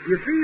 You see,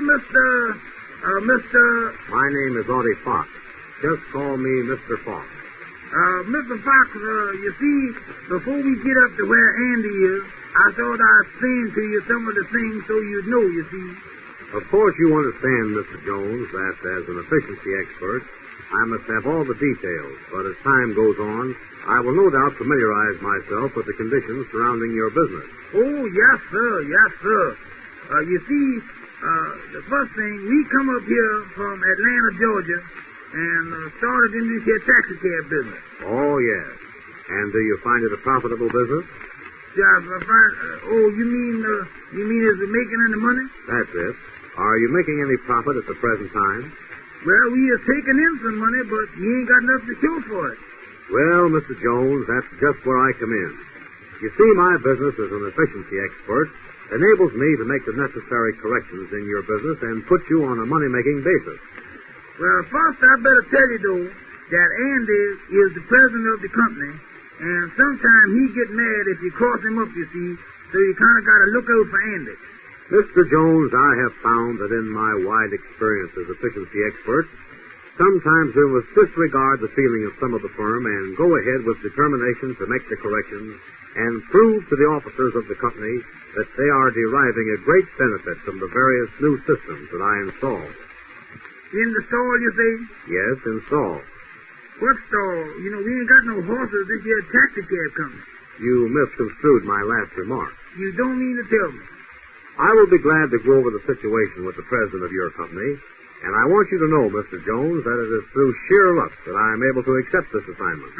Mr. My name is Audie Fox. Just call me Mr. Fox. Mr. Fox, you see, before we get up to where Andy is, I thought I'd explain to you some of the things so you'd know, you see. Of course you understand, Mr. Jones, that as an efficiency expert, I must have all the details, but as time goes on, I will no doubt familiarize myself with the conditions surrounding your business. Oh, yes, sir, yes, sir. You see, the first thing, we come up here from Atlanta, Georgia, and started in this here taxi cab business. Oh, yes. And do you find it a profitable business? Yeah, you mean is it making any money? That's it. Are you making any profit at the present time? Well, we are taking in some money, but we ain't got enough to show for it. Well, Mr. Jones, that's just where I come in. You see, my business as an efficiency expert enables me to make the necessary corrections in your business and put you on a money-making basis. Well, first I better tell you, though, that Andy is the president of the company, and sometimes he get mad if you cross him up, you see, so you kind of got to look out for Andy. Mr. Jones, I have found that in my wide experience as efficiency expert, sometimes we must disregard the feeling of some of the firm and go ahead with determination to make the corrections and prove to the officers of the company that they are deriving a great benefit from the various new systems that I install. In the stall, you say? Yes, install. What stall? You know, we ain't got no horses this here taxi cab company. You misconstrued my last remark. You don't mean to tell me. I will be glad to go over the situation with the president of your company, and I want you to know, Mr. Jones, that it is through sheer luck that I am able to accept this assignment.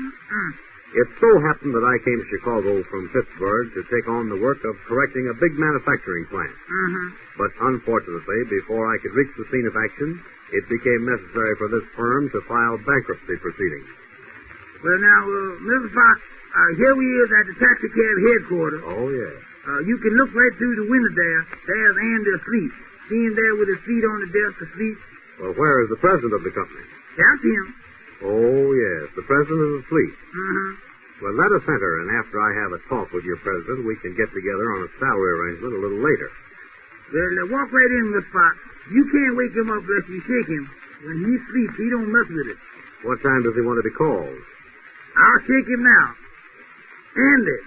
It so happened that I came to Chicago from Pittsburgh to take on the work of correcting a big manufacturing plant. But unfortunately, before I could reach the scene of action, it became necessary for this firm to file bankruptcy proceedings. Well, now, Mr. Fox, here we is at the taxi cab headquarters. Oh, yes. You can look right through the window there. There's Andy asleep. See him there with his feet on the desk asleep. Well, where is the president of the company? That's him. Oh, yes. The president is asleep. Well, let us enter, and after I have a talk with your president, we can get together on a salary arrangement a little later. Well, walk right in, Miss Fox. You can't wake him up unless you shake him. When he sleeps, he don't mess with it. What time does he want to be called? I'll shake him now. Andy,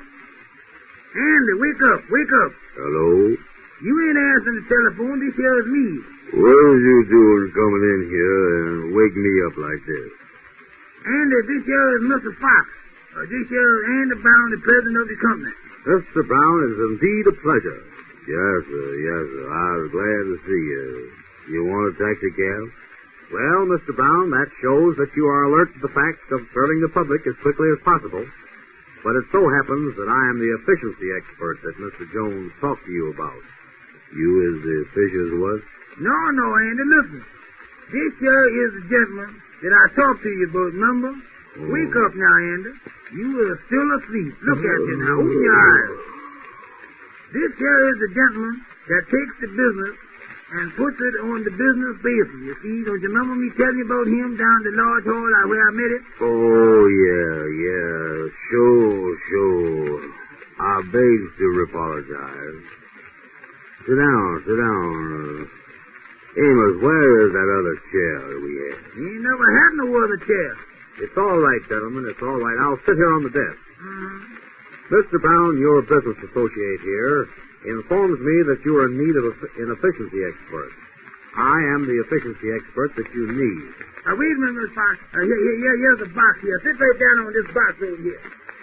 wake up, wake up. Hello? You ain't answering the telephone. This here is me. What is you doing coming in here and wake me up like this? Andy, this here is Mr. Fox. This here is Andy Brown, the president of the company. Mr. Brown, it is indeed a pleasure. Yes, sir. I was glad to see you. You want a taxi cab? Well, Mr. Brown, that shows that you are alert to the fact of serving the public as quickly as possible. But it so happens that I am the efficiency expert that Mr. Jones talked to you about. You is the efficient what? No, Andy, listen. This here is the gentleman that I talked to you about, remember? Wake up now, Andy. You are still asleep. Look at you now. Open your eyes. This here is the gentleman that takes the business and puts it on the business basis. You see, don't you remember me telling you about him down the large hall where I met it? Oh, yeah. Sure. I beg to apologize. Sit down. Amos, where is that other chair that we had? You ain't never had no other chair. It's all right, gentlemen. It's all right. I'll sit here on the desk. Mr. Brown, your business associate here, informs me that you are in need of an efficiency expert. I am the efficiency expert that you need. Wait a minute, Miss Fox. Here's a box here. Sit right down on this box over here.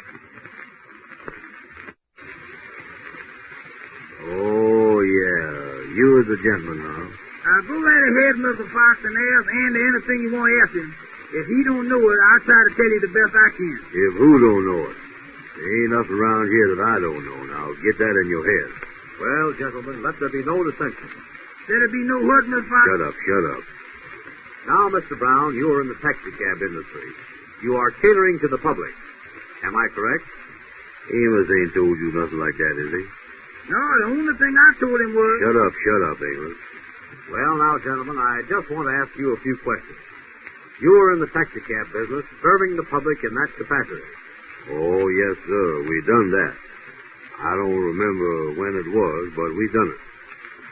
Oh, yeah. You are the gentleman, huh? Go right ahead, Mr. Fox, and ask Andy anything you want to ask him. If he don't know it, I'll try to tell you the best I can. If who don't know it? There ain't nothing around here that I don't know. Now, get that in your head. Well, gentlemen, let there be no dissension. Let there be no what, Miss Fox? Shut up. Now, Mr. Brown, you are in the taxi cab industry. You are catering to the public. Am I correct? Amos ain't told you nothing like that, is he? No, the only thing I told him was... Shut up, Amos. Well, now, gentlemen, I just want to ask you a few questions. You are in the taxi cab business, serving the public in that capacity. Oh, yes, sir. We done that. I don't remember when it was, but we done it.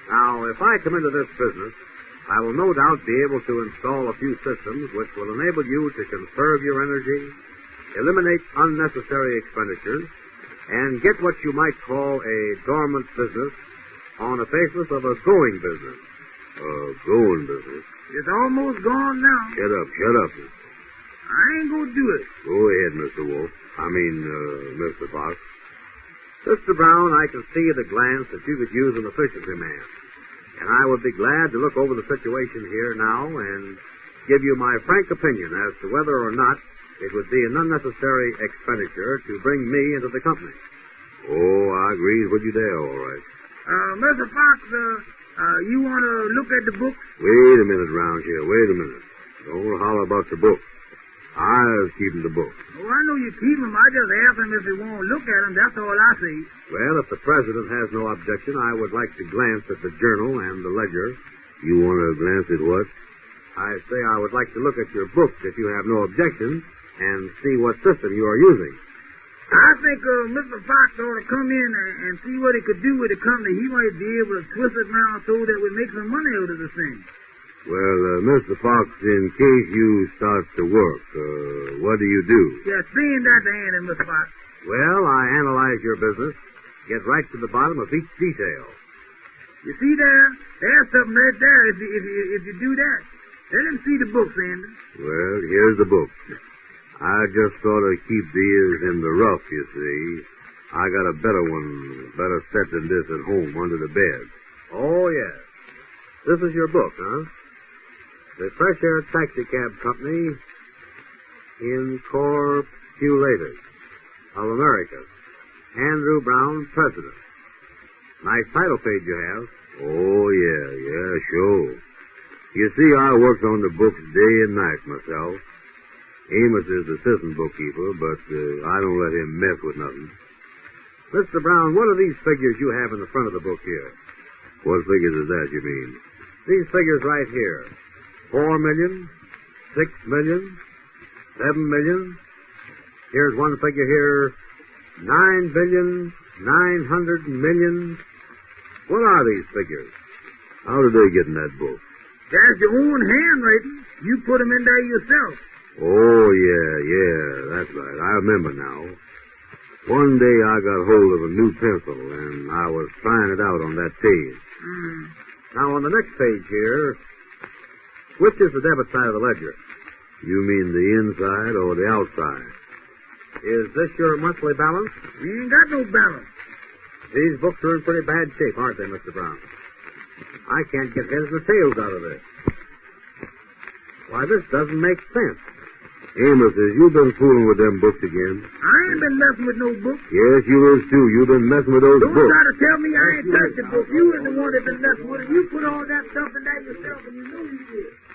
Now, if I come into this business, I will no doubt be able to install a few systems which will enable you to conserve your energy, eliminate unnecessary expenditures, and get what you might call a dormant business on the basis of a going business. Going business? It's almost gone now. Shut up. I ain't gonna do it. Go ahead, Mr. Wolf. Mr. Fox. Mr. Brown, I can see at a glance that you could use an efficiency man. And I would be glad to look over the situation here now and give you my frank opinion as to whether or not it would be an unnecessary expenditure to bring me into the company. Oh, I agree with you there, all right. Mr. Fox, you want to look at the books? Wait a minute, Roundshare. Wait a minute. Don't holler about the book. I was keeping the book. Oh, I know you keep them. I just asked him if he won't look at them. That's all I see. Well, if the president has no objection, I would like to glance at the journal and the ledger. You want to glance at what? I say I would like to look at your books if you have no objection and see what system you are using. I think Mr. Fox ought to come in and see what he could do with the company. He might be able to twist it now so that we make some money out of this thing. Well, Mr. Fox, in case you start to work, what do you do? Yeah, explain that to Andy, Mr. Fox. Well, I analyze your business, get right to the bottom of each detail. You see there? There's something right there if you do that. Let him see the books, Andy. Well, here's the book. I just thought I'd keep these in the rough, you see. I got a better one, better set than this at home under the bed. Oh, yes. This is your book, huh? The Fresh Air Taxi Cab Company Incorporated of America. Andrew Brown, President. Nice title page you have. Oh, yeah, sure. You see, I works on the books day and night myself. Amos is the assistant bookkeeper, but I don't let him mess with nothing. Mr. Brown, what are these figures you have in the front of the book here? What figures is that, you mean? These figures right here. 4 million, 6 million, 7 million. Here's one figure here. 9 billion, 900 million. What are these figures? How did they get in that book? That's your own handwriting. You put them in there yourself. Oh, yeah, that's right. I remember now. One day I got hold of a new pencil, and I was trying it out on that page. Now, on the next page here, which is the debit side of the ledger? You mean the inside or the outside? Is this your monthly balance? We ain't got no balance. These books are in pretty bad shape, aren't they, Mr. Brown? I can't get heads or tails out of this. Why, this doesn't make sense. Amos, has you been fooling with them books again? I ain't been messing with no books. Yes, you is too. You've been messing with those Don't books. Don't try to tell me I ain't touched the book. You was the one that been messing with it. You put all that stuff in there yourself, and you know you did.